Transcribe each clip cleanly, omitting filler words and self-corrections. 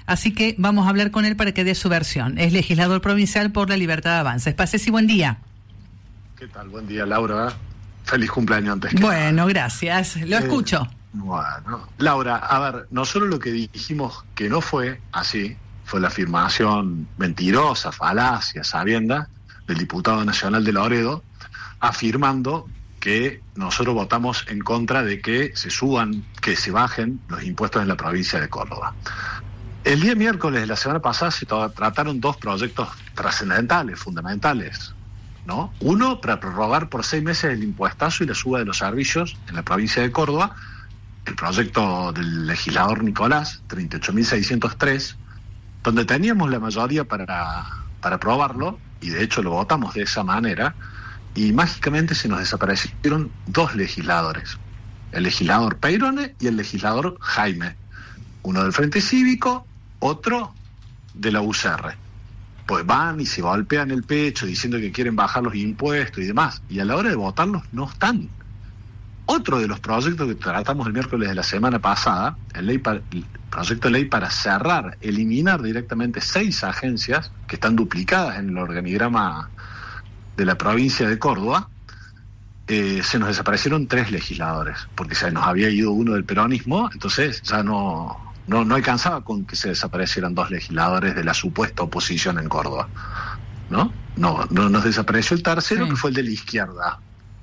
así que vamos a hablar con él para que dé su versión. Es legislador provincial por La Libertad Avanza. Spasesi, buen día. ¿Qué tal? Buen día, Laura. Feliz cumpleaños antes que Bueno, nada. Gracias. Lo escucho. Bueno, Laura, a ver, nosotros lo que dijimos que no fue así, fue la afirmación mentirosa, falacia, sabienda, del diputado nacional de Loredo, afirmando que nosotros votamos en contra de que se bajen los impuestos en la provincia de Córdoba. El día miércoles de la semana pasada se trataron dos proyectos trascendentales, fundamentales, ¿no? Uno, para prorrogar por 6 meses el impuestazo y la suba de los servicios en la provincia de Córdoba, el proyecto del legislador Nicolás, 38.603, donde teníamos la mayoría para aprobarlo, y de hecho lo votamos de esa manera, y mágicamente se nos desaparecieron 2 legisladores, el legislador Peirone y el legislador Jaime, uno del Frente Cívico, otro de la UCR. Pues van y se golpean el pecho diciendo que quieren bajar los impuestos y demás, y a la hora de votarlos no están. Otro de los proyectos que tratamos el miércoles de la semana pasada, el proyecto de ley para eliminar directamente 6 agencias que están duplicadas en el organigrama de la provincia de Córdoba, se nos desaparecieron 3 legisladores, porque se nos había ido uno del peronismo, entonces ya no alcanzaba con que se desaparecieran 2 legisladores de la supuesta oposición en Córdoba, ¿no? No nos desapareció el tercero, que fue el de la izquierda,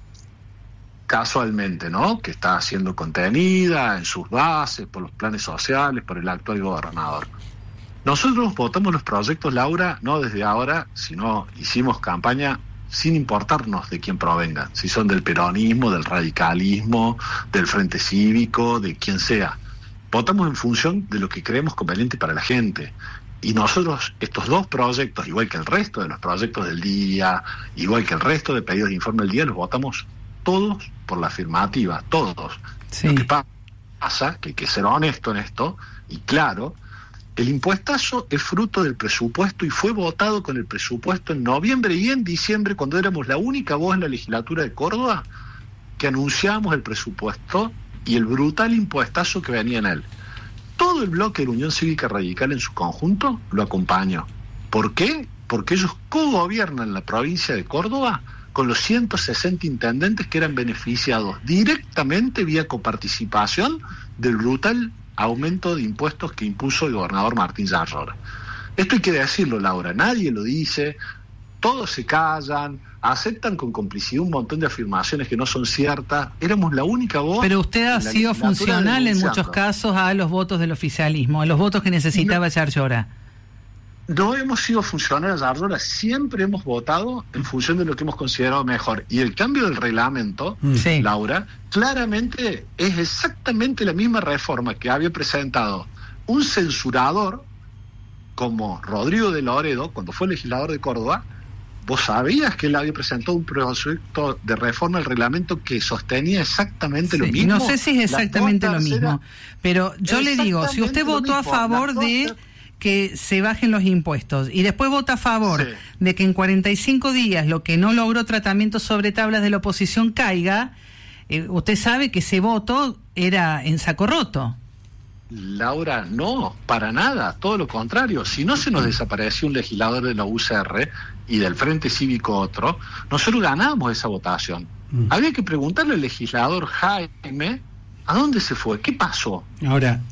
casualmente, ¿no? Que está siendo contenida en sus bases por los planes sociales, por el actual gobernador. Nosotros votamos los proyectos, Laura, no desde ahora, sino hicimos campaña sin importarnos de quién provengan, si son del peronismo, del radicalismo, del Frente Cívico, de quien sea. Votamos en función de lo que creemos conveniente para la gente. Y nosotros, estos 2 proyectos, igual que el resto de los proyectos del día, igual que el resto de pedidos de informe del día, los votamos todos por la afirmativa, todos. Sí. Lo que pasa, que hay que ser honesto en esto, y claro, el impuestazo es fruto del presupuesto y fue votado con el presupuesto en noviembre y en diciembre, cuando éramos la única voz en la legislatura de Córdoba que anunciábamos el presupuesto y el brutal impuestazo que venía en él. Todo el bloque de la Unión Cívica Radical en su conjunto lo acompañó. ¿Por qué? Porque ellos cogobiernan la provincia de Córdoba con los 160 intendentes que eran beneficiados directamente vía coparticipación del brutal aumento de impuestos que impuso el gobernador Martín Yarlora. Esto hay que decirlo, Laura, nadie lo dice, todos se callan, aceptan con complicidad un montón de afirmaciones que no son ciertas. Éramos la única voz. Pero usted ha sido funcional en muchos casos a los votos del oficialismo, a los votos que necesitaba Yarlora. No hemos sido funcionarios de Yarlora, siempre hemos votado en función de lo que hemos considerado mejor. Y el cambio del reglamento, sí, Laura, claramente es exactamente la misma reforma que había presentado un censurador como Rodrigo de Loredo, cuando fue legislador de Córdoba. ¿Vos sabías que él había presentado un proyecto de reforma al reglamento que sostenía exactamente lo mismo? No sé si es exactamente lo mismo, pero yo le digo, si usted votó a favor de que se bajen los impuestos y después vota a favor de que en 45 días lo que no logró tratamiento sobre tablas de la oposición caiga, usted sabe que ese voto era en saco roto. Laura, no, para nada, todo lo contrario. Si no se nos desapareció un legislador de la UCR y del Frente Cívico otro, nosotros ganamos esa votación. Había que preguntarle al legislador Jaime ¿a dónde se fue? ¿Qué pasó? Ahora,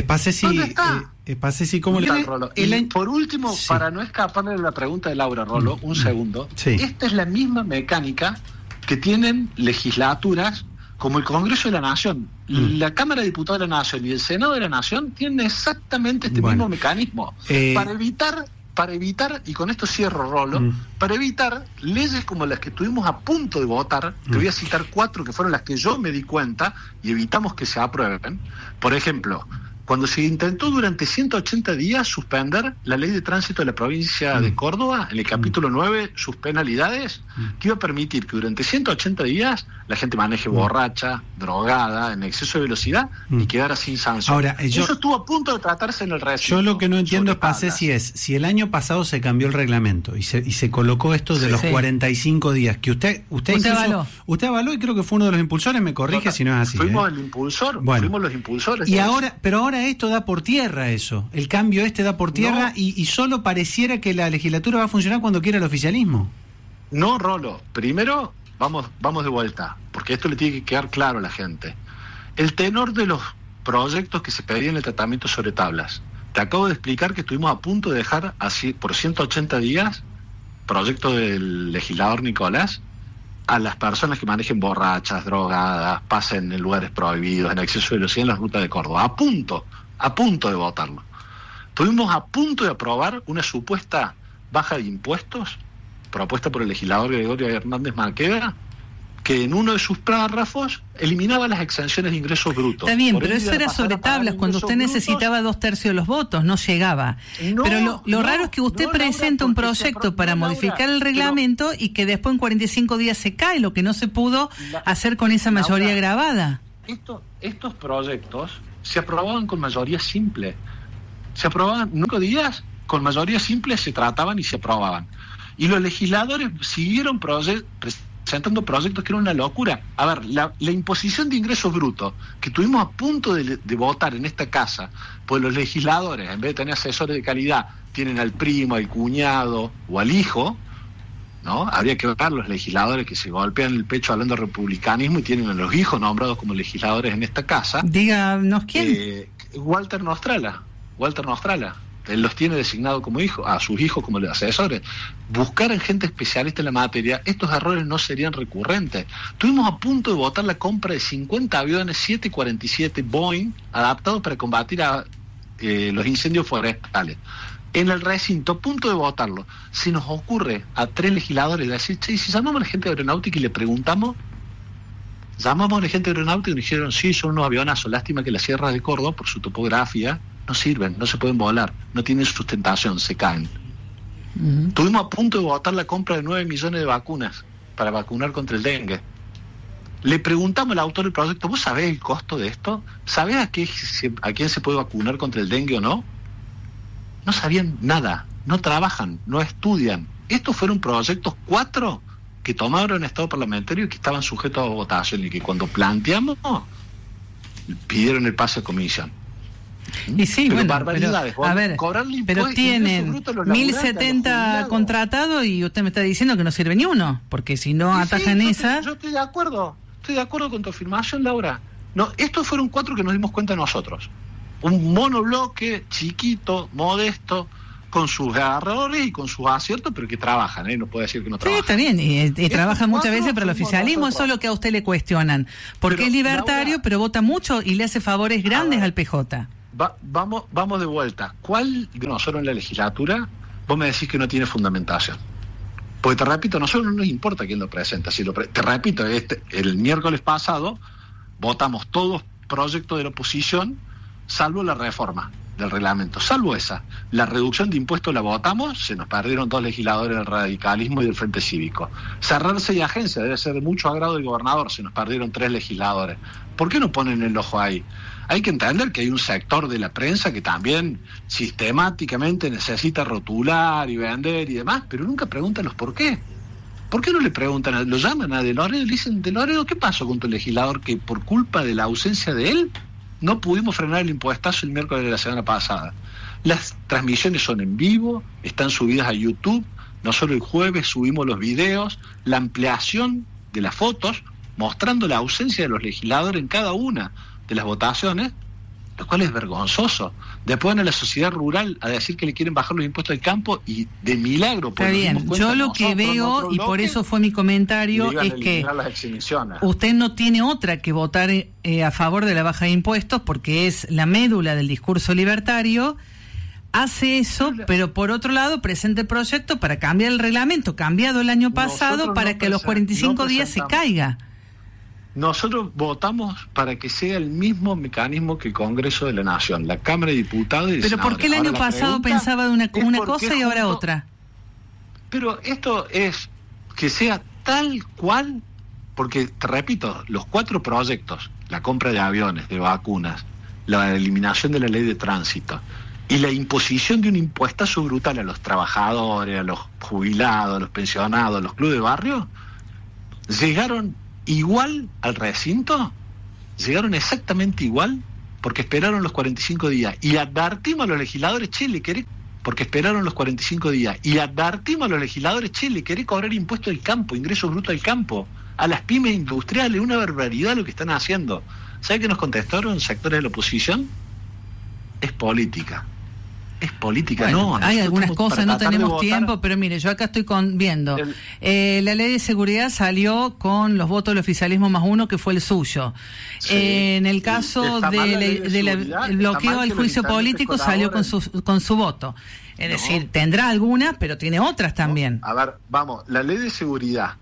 Spasesi, ¿cómo le... Por último, para no escaparle de la pregunta de Laura, Rolo, un segundo, esta es la misma mecánica que tienen legislaturas como el Congreso de la Nación. La Cámara de Diputados de la Nación y el Senado de la Nación tienen exactamente este mismo mecanismo para evitar, y con esto cierro, Rolo, para evitar leyes como las que estuvimos a punto de votar. Te voy a citar 4 que fueron las que yo me di cuenta y evitamos que se aprueben. Por ejemplo, cuando se intentó durante 180 días suspender la ley de tránsito de la provincia de Córdoba, en el capítulo 9, sus penalidades, que iba a permitir que durante 180 días la gente maneje borracha, drogada, en exceso de velocidad y quedara sin sanción. Ahora, eso estuvo a punto de tratarse en el recinto. Yo lo que no entiendo, Spasesi, es si el año pasado se cambió el reglamento y se colocó esto de los 45 días, que usted avaló y creo que fue uno de los impulsores, me corrige si no es así. Fuimos el impulsor, fuimos los impulsores. Y ahora ahora esto da por tierra eso. El cambio da por tierra y solo pareciera que la legislatura va a funcionar cuando quiera el oficialismo. No, Rolo. Primero, vamos de vuelta, porque esto le tiene que quedar claro a la gente. El tenor de los proyectos que se pedían el tratamiento sobre tablas. Te acabo de explicar que estuvimos a punto de dejar así por 180 días, proyecto del legislador Nicolás, a las personas que manejen borrachas, drogadas, pasen en lugares prohibidos, en exceso de velocidad en las rutas de Córdoba. A punto de votarlo. Estuvimos a punto de aprobar una supuesta baja de impuestos propuesta por el legislador Gregorio Hernández Maqueda, que en uno de sus párrafos eliminaba las exenciones de ingresos brutos. Está bien, pero eso era sobre tablas, cuando usted necesitaba 2/3 de los votos, no llegaba. Pero lo raro es que usted presenta un proyecto para modificar el reglamento y que después en 45 días se cae, lo que no se pudo hacer con esa mayoría agravada. Estos proyectos se aprobaban con mayoría simple. Se aprobaban 5 días, con mayoría simple se trataban y se aprobaban. Y los legisladores siguieron presentando proyectos que eran una locura. A ver, la imposición de ingresos brutos que estuvimos a punto de votar en esta casa, pues los legisladores, en vez de tener asesores de calidad, tienen al primo, al cuñado o al hijo, ¿no? Habría que ver los legisladores que se golpean el pecho hablando de republicanismo y tienen a los hijos nombrados como legisladores en esta casa. Díganos quién. Walter Nostrala. Él los tiene designado como hijos, a sus hijos como asesores. Buscar en gente especialista en la materia, estos errores no serían recurrentes. Estuvimos a punto de votar la compra de 50 aviones 747 Boeing adaptados para combatir los incendios forestales. En el recinto, a punto de votarlo, se nos ocurre a 3 legisladores decir, che, si llamamos a la gente de aeronáutica y le preguntamos, llamamos a la gente de aeronáutica y nos dijeron, sí, son unos avionazos, lástima que las sierras de Córdoba, por su topografía, no sirven, no se pueden volar, no tienen sustentación, se caen. Estuvimos a punto de votar la compra de 9 millones de vacunas para vacunar contra el dengue. Le preguntamos al autor del proyecto, ¿vos sabés el costo de esto? ¿Sabés a quién se puede vacunar contra el dengue o no? No sabían nada, no trabajan, no estudian. Estos fueron proyectos 4 que tomaron estado parlamentario y que estaban sujetos a votación y que cuando planteamos pidieron el pase a comisión. Y sí, pero pero tienen 1070 contratados y usted me está diciendo que no sirve ni uno, porque si no atajan esa... Yo estoy de acuerdo con tu afirmación, Laura. No, estos fueron 4 que nos dimos cuenta nosotros. Un monobloque chiquito, modesto, con sus errores y con sus aciertos, pero que trabajan, no puede decir que no trabajan. Sí, está bien, y trabajan muchas veces para el oficialismo, eso es lo que a usted le cuestionan, porque es libertario, Laura, pero vota mucho y le hace favores grandes al PJ. Vamos de vuelta. ¿Cuál de nosotros en la legislatura vos me decís que no tiene fundamentación? Porque te repito, a nosotros no nos importa quién lo presenta. Te repito, el miércoles pasado votamos todos proyectos de la oposición, salvo la reforma del reglamento, salvo esa. La reducción de impuestos la votamos, se nos perdieron 2 legisladores del radicalismo y del Frente Cívico. Cerrar 6 agencias debe ser de mucho agrado del gobernador, se nos perdieron 3 legisladores. ¿Por qué no ponen el ojo ahí? Hay que entender que hay un sector de la prensa que también sistemáticamente necesita rotular y vender y demás, pero nunca preguntan los por qué. ¿Por qué no le preguntan? Lo llaman a De Loredo y le dicen, De Loredo, ¿qué pasó con tu legislador que por culpa de la ausencia de él no pudimos frenar el impuestazo el miércoles de la semana pasada? Las transmisiones son en vivo, están subidas a YouTube, nosotros el jueves subimos los videos, la ampliación de las fotos mostrando la ausencia de los legisladores en cada una de las votaciones, lo cual es vergonzoso. Después van a la sociedad rural a decir que le quieren bajar los impuestos del campo y de milagro. Está bien, yo lo que veo, y por eso fue mi comentario, es que usted no tiene otra que votar a favor de la baja de impuestos porque es la médula del discurso libertario. Hace eso, pero por otro lado presenta el proyecto para cambiar el reglamento, cambiado el año pasado, para que a los 45 días se caiga. Nosotros votamos para que sea el mismo mecanismo que el Congreso de la Nación, la Cámara de Diputados y de Pero ¿por qué el año pasado pensaba de una cosa y ahora otra? Pero esto es que sea tal cual, porque te repito, los 4 proyectos, la compra de aviones, de vacunas, la eliminación de la ley de tránsito y la imposición de un impuestazo brutal a los trabajadores, a los jubilados, a los pensionados, a los clubes de barrio, llegaron igual al recinto, llegaron exactamente igual, porque esperaron los 45 días. Y advertimos a los legisladores, che, le querés, porque esperaron los 45 días. Y advertimos a los legisladores, che, le querés cobrar impuesto del campo, ingreso bruto del campo, a las pymes industriales, una barbaridad lo que están haciendo. ¿Sabe qué nos contestaron sectores de la oposición? Es política. Es política, bueno, no. Hay algunas cosas, no tenemos tiempo, pero mire, yo acá estoy viendo. La ley de seguridad salió con los votos del oficialismo +1, que fue el suyo. Sí, en el caso del bloqueo al juicio político, salió con su voto. Es decir, tendrá algunas, pero tiene otras también. A ver, vamos, la ley de seguridad,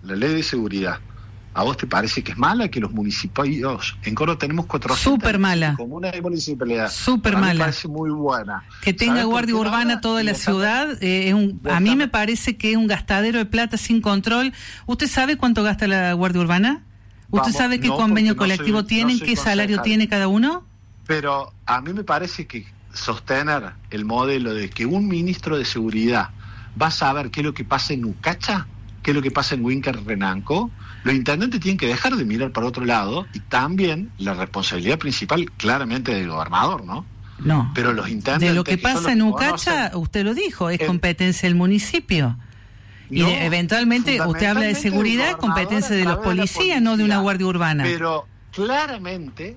¿a vos te parece que es mala? Que los municipios, en Córdoba tenemos 400 súper mala comunas y municipalidades. Súper mala. Me parece muy buena. Que tenga guardia urbana toda la ciudad, a mí me parece que es un gastadero de plata sin control. ¿Usted sabe cuánto gasta la guardia urbana? ¿Usted sabe qué convenio colectivo tienen, qué salario tiene cada uno? Pero a mí me parece que sostener el modelo de que un ministro de seguridad va a saber qué es lo que pasa en Ucacha, qué es lo que pasa en Huíncar Renanco, los intendentes tienen que dejar de mirar para otro lado, y también la responsabilidad principal claramente del gobernador, ¿no? No. Pero los intendentes, de lo que pasa en Ucacha, usted lo dijo, es competencia del municipio. Y eventualmente usted habla de seguridad, competencia de los policías, no de una guardia urbana. Pero claramente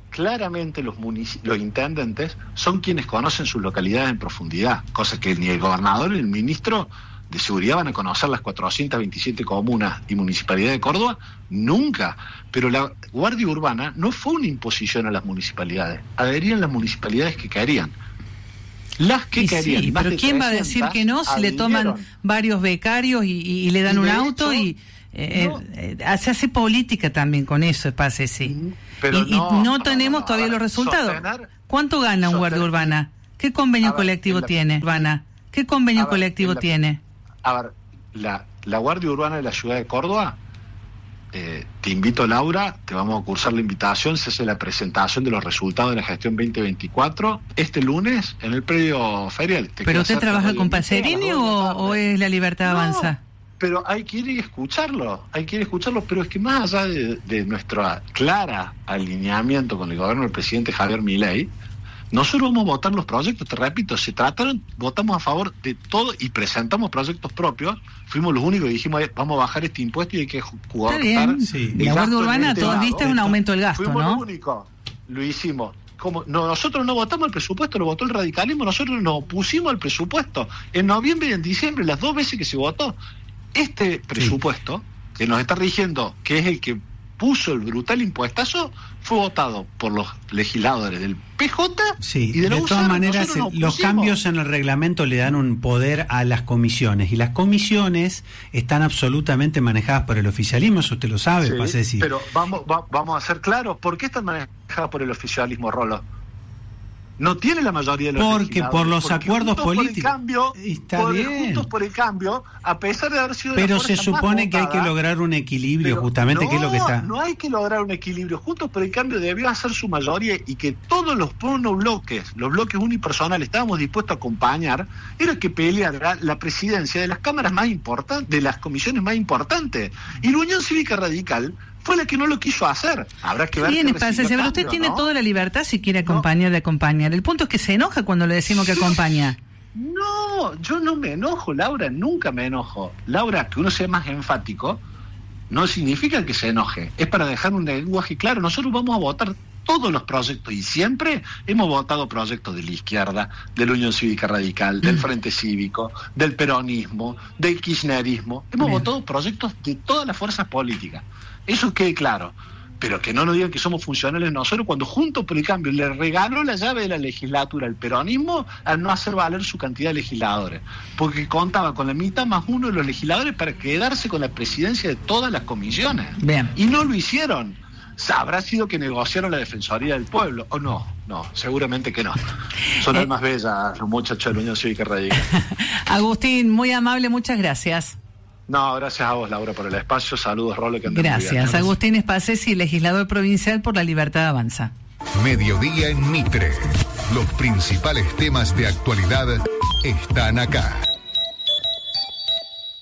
los intendentes son quienes conocen sus localidades en profundidad, cosa que ni el gobernador ni el ministro de seguridad van a conocer las 427 comunas y municipalidades de Córdoba, nunca. Pero la guardia urbana no fue una imposición a las municipalidades, adherían las municipalidades que querían. Las que querían. Sí, pero ¿quién va a decir que no si le toman varios becarios y le dan un auto? Se hace política también con eso, pase sí. Pero no tenemos todavía los resultados. ¿Cuánto gana un guardia urbana? ¿Qué convenio colectivo tiene? ¿Qué convenio colectivo tiene? A ver, la Guardia Urbana de la ciudad de Córdoba, te invito, Laura, te vamos a cursar la invitación, se hace la presentación de los resultados de la gestión 2024 este lunes en el predio ferial. ¿Pero usted trabaja con Pacerini o es La Libertad Avanza? Pero hay que ir y escucharlo, pero es que más allá de nuestro clara alineamiento con el gobierno del presidente Javier Milei, nosotros vamos a votar los proyectos, te repito, votamos a favor de todo y presentamos proyectos propios. Fuimos los únicos que dijimos, vamos a bajar este impuesto y hay que jugar. La Guardia Urbana, todos viste, es un aumento del gasto, fuimos los únicos, lo hicimos. Nosotros no votamos el presupuesto, lo votó el radicalismo, nosotros nos opusimos al presupuesto. En noviembre y en diciembre, las 2 veces que se votó, este presupuesto, que nos está rigiendo, que es el que puso el brutal impuestazo, fue votado por los legisladores del PJ y de todas maneras los cambios en el reglamento le dan un poder a las comisiones, y las comisiones están absolutamente manejadas por el oficialismo, eso usted lo sabe, sí, pero vamos a ser claros, ¿por qué están manejadas por el oficialismo, Rolo? No tiene la mayoría de los porque por los acuerdos políticos. Juntos por el Cambio, a pesar de haber sido. Pero se supone que hay que lograr un equilibrio, justamente, que es lo que está. No hay que lograr un equilibrio. Juntos por el Cambio debió hacer su bloquea y que todos los monobloques, los bloques unipersonales, estábamos dispuestos a acompañar, era que peleara la presidencia de las cámaras más importantes, de las comisiones más importantes. Y la Unión Cívica Radical fue la que no lo quiso hacer. Habrá que ver. Bien, pero usted tiene toda la libertad si quiere acompañar de acompañar. El punto es que se enoja cuando le decimos que acompaña. No, yo no me enojo, Laura, nunca me enojo. Laura, que uno sea más enfático no significa que se enoje. Es para dejar un lenguaje claro. Nosotros vamos a votar todos los proyectos, y siempre hemos votado proyectos de la izquierda, de la Unión Cívica Radical, del Frente Cívico, del peronismo, del kirchnerismo. Hemos votado proyectos de todas las fuerzas políticas. Eso quede claro, pero que no nos digan que somos funcionales nosotros cuando Juntos por el Cambio le regaló la llave de la legislatura al peronismo al no hacer valer su cantidad de legisladores, porque contaba con la mitad más uno de los legisladores para quedarse con la presidencia de todas las comisiones. Bien. Y no lo hicieron. ¿Habrá sido que negociaron la Defensoría del Pueblo o no? No, seguramente que no. Son las más bellas los muchachos de la Unión Cívica Radical. Agustín, muy amable, muchas gracias. No, gracias a vos, Laura, por el espacio. Saludos, Rolo. Gracias. Agustín Espasesi, legislador provincial por La Libertad Avanza. Mediodía en Mitre. Los principales temas de actualidad están acá.